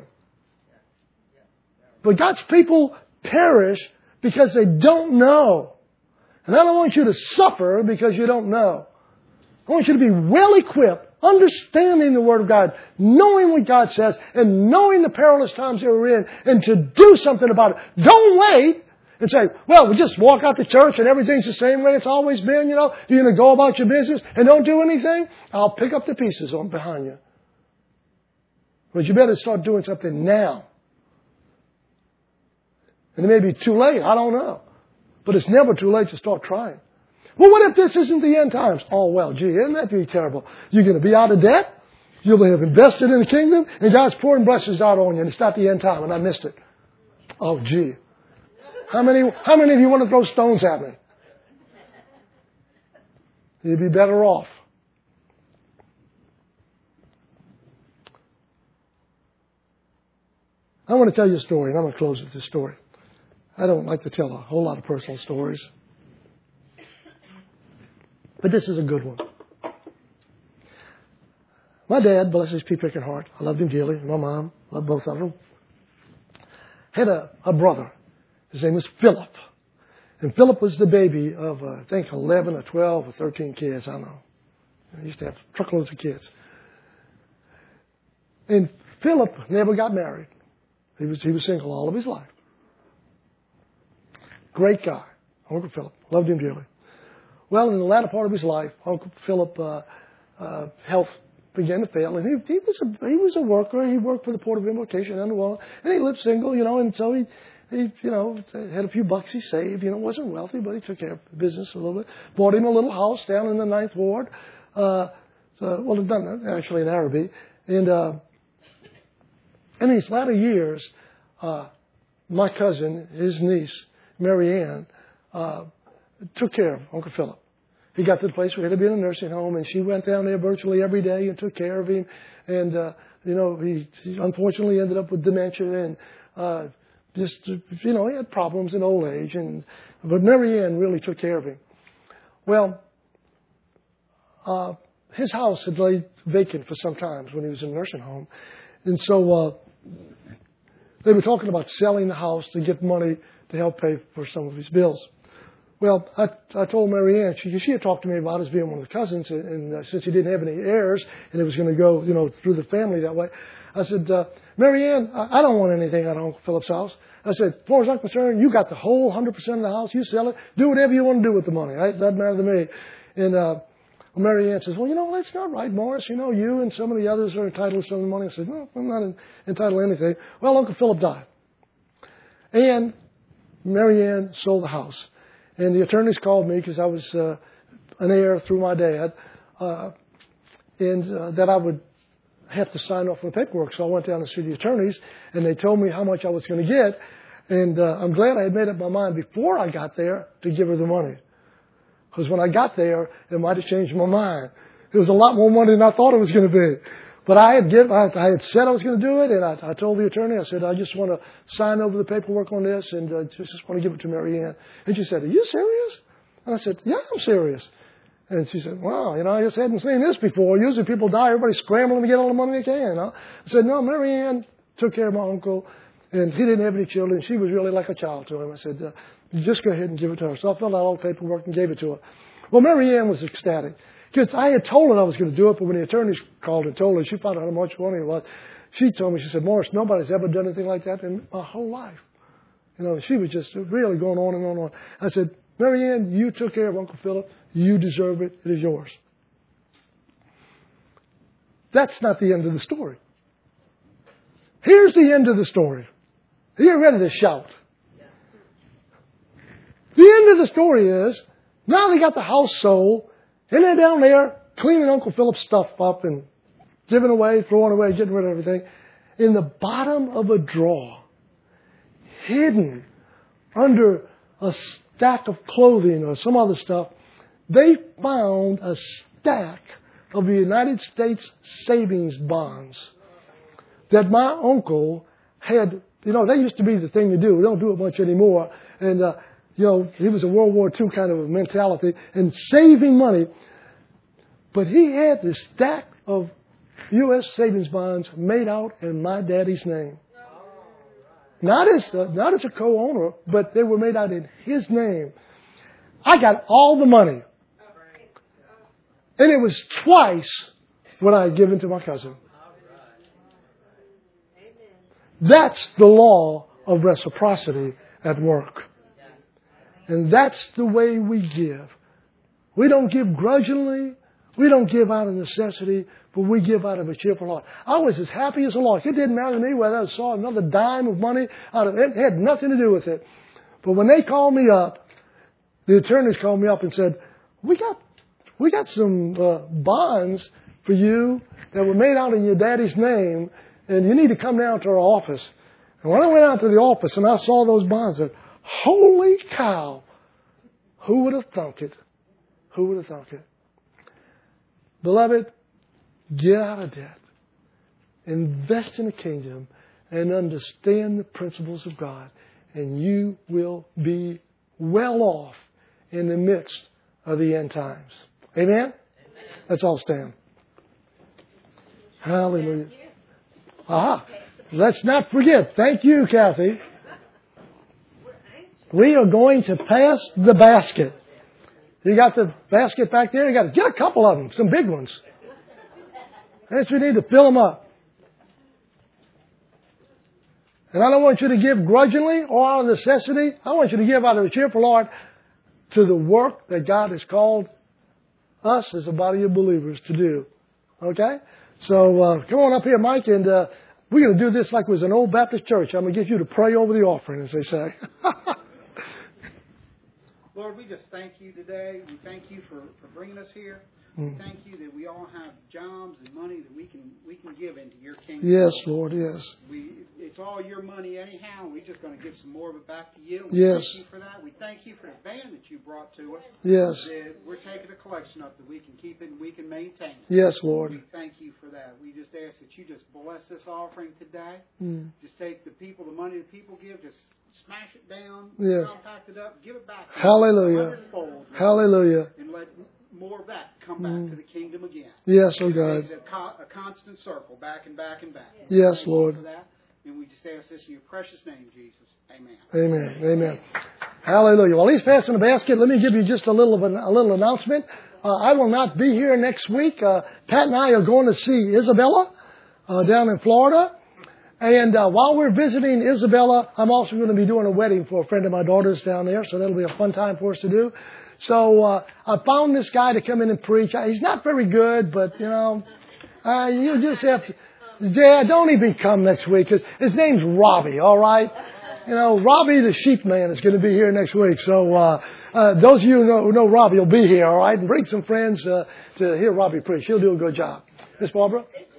But God's people perish because they don't know. And I don't want you to suffer because you don't know. I want you to be well equipped, understanding the Word of God, knowing what God says, and knowing the perilous times that we're in, and to do something about it. Don't wait and say, well, we just walk out the church and everything's the same way it's always been, you know. You're going to go about your business and don't do anything? I'll pick up the pieces on behind you. But you better start doing something now. And it may be too late. I don't know. But it's never too late to start trying. Well, what if this isn't the end times? Oh, well, gee, isn't that be terrible? You're going to be out of debt. You'll have invested in the kingdom. And God's pouring blessings out on you. And it's not the end time. And I missed it. Oh, gee. How many of you want to throw stones at me? You'd be better off. I want to tell you a story, and I'm going to close with this story. I don't like to tell a whole lot of personal stories. But this is a good one. My dad, bless his pea-picking heart, I loved him dearly. My mom, loved both of them. Had a brother. His name was Philip. And Philip was the baby of, I think, 11 or 12 or 13 kids. I don't know. He used to have truckloads of kids. And Philip never got married. He was single all of his life. Great guy, Uncle Philip. Loved him dearly. Well, in the latter part of his life, Uncle Philip health began to fail, and he was a worker. He worked for the Port of Embarkation and he lived single, and so he had a few bucks he saved. Wasn't wealthy, but he took care of the business a little bit. Bought him a little house down in the 9th Ward. Actually in Araby. And in his latter years, my cousin, his niece, Mary Ann, took care of Uncle Philip. He got to the place where he had to be in a nursing home, and she went down there virtually every day and took care of him. And, he unfortunately ended up with dementia and he had problems in old age. But Mary Ann really took care of him. Well, his house had laid vacant for some time when he was in a nursing home. And so they were talking about selling the house to get money to help pay for some of his bills. Well, I told Mary Ann, she had talked to me about us being one of the cousins, and since he didn't have any heirs, and it was going to go, through the family that way, I said, Mary Ann, I don't want anything out of Uncle Philip's house. I said, as far as I'm concerned, you got the whole 100% of the house. You sell it. Do whatever you want to do with the money. It doesn't matter to me. And Mary Ann says, well, that's not right, Morris. You and some of the others are entitled to some of the money. I said, no, I'm not entitled to anything. Well, Uncle Philip died. And Mary Ann sold the house. And the attorneys called me because I was an heir through my dad, and that I would have to sign off on the paperwork. So I went down to see the attorneys, and they told me how much I was going to get. And I'm glad I had made up my mind before I got there to give her the money. Because when I got there, it might have changed my mind. It was a lot more money than I thought it was going to be. But I had said I was going to do it, and I told the attorney, I said, I just want to sign over the paperwork on this, and just want to give it to Mary Ann. And she said, are you serious? And I said, yeah, I'm serious. And she said, wow, I just hadn't seen this before. Usually people die, everybody's scrambling to get all the money they can. I said, no, Mary Ann took care of my uncle, and he didn't have any children. She was really like a child to him. I said, just go ahead and give it to her. So I filled out all the paperwork and gave it to her. Well, Mary Ann was ecstatic. Because I had told her I was going to do it, but when the attorneys called and told her, she found out how much money it was. She told me, she said, Morris, nobody's ever done anything like that in my whole life. She was just really going on and on and on. I said, Mary Ann, you took care of Uncle Philip. You deserve it. It is yours. That's not the end of the story. Here's the end of the story. You're ready to shout. The end of the story is, now they got the house sold. And they're down there cleaning Uncle Philip's stuff up and giving away, throwing away, getting rid of everything. In the bottom of a drawer, hidden under a stack of clothing or some other stuff, they found a stack of the United States savings bonds that my uncle had. They used to be the thing to do. We don't do it much anymore. And he was a World War II kind of a mentality and saving money. But he had this stack of U.S. savings bonds made out in my daddy's name. Not as a co-owner, but they were made out in his name. I got all the money. And it was twice what I had given to my cousin. That's the law of reciprocity at work. And that's the way we give. We don't give grudgingly. We don't give out of necessity, but we give out of a cheerful heart. I was as happy as a lark. It didn't matter to me whether I saw another dime of money out of it. It had nothing to do with it. But when they called me up, the attorneys called me up and said, we got some bonds for you that were made out in your daddy's name, and you need to come down to our office. And when I went out to the office and I saw those bonds, I said, holy cow, who would have thunk it? Who would have thunk it? Beloved, get out of debt. Invest in the kingdom and understand the principles of God. And you will be well off in the midst of the end times. Amen? Let's all stand. Hallelujah. Aha. Let's not forget. Thank you, Kathy. We are going to pass the basket. You got the basket back there? You got to get a couple of them, some big ones. Yes, we need to fill them up. And I don't want you to give grudgingly or out of necessity. I want you to give out of a cheerful heart to the work that God has called us as a body of believers to do. Okay? So come on up here, Mike, and we're going to do this like it was an old Baptist church. I'm going to get you to pray over the offering, as they say. Lord, we just thank you today. We thank you for bringing us here. We thank you that we all have jobs and money that we can give into your kingdom. Yes, Lord, yes. It's all your money anyhow. We're just going to give some more of it back to you. Yes. Thank you for that. We thank you for the van that you brought to us. Yes. That we're taking a collection of that we can keep it and we can maintain it. Yes, Lord. We thank you for that. We just ask that you just bless this offering today. Just take the money that people give, just smash it down, compact it up, give it back. Hallelujah. Hallelujah. And let more of that come back to the kingdom again. Yes, oh God. It's a constant circle, back and back and back. Yes, Lord. For that, and we just ask this in your precious name, Jesus. Amen. Amen. Amen. Hallelujah. While he's passing the basket, let me give you just a little announcement. I will not be here next week. Pat and I are going to see Isabella down in Florida. And while we're visiting Isabella, I'm also going to be doing a wedding for a friend of my daughter's down there. So that'll be a fun time for us to do. So I found this guy to come in and preach. He's not very good, but, you just have to... Dad, don't even come next week, because his name's Robbie, all right? Robbie the sheep man is going to be here next week. So those of you who know Robbie will be here, all right? And bring some friends to hear Robbie preach. He'll do a good job. Miss Barbara?